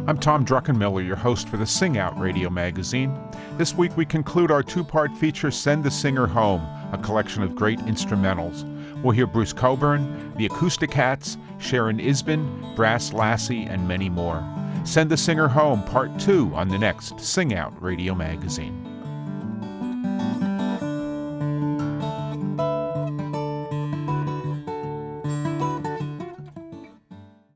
I'm Tom Druckenmiller, your host for the Sing Out Radio magazine. This week we conclude our two-part feature, Send the Singer Home, a collection of great instrumentals. We'll hear Bruce Cockburn, the Acoustic Hats, Sharon Isbin, Brass Lassie, and many more. Send the Singer Home, Part 2, on the next Sing Out Radio magazine.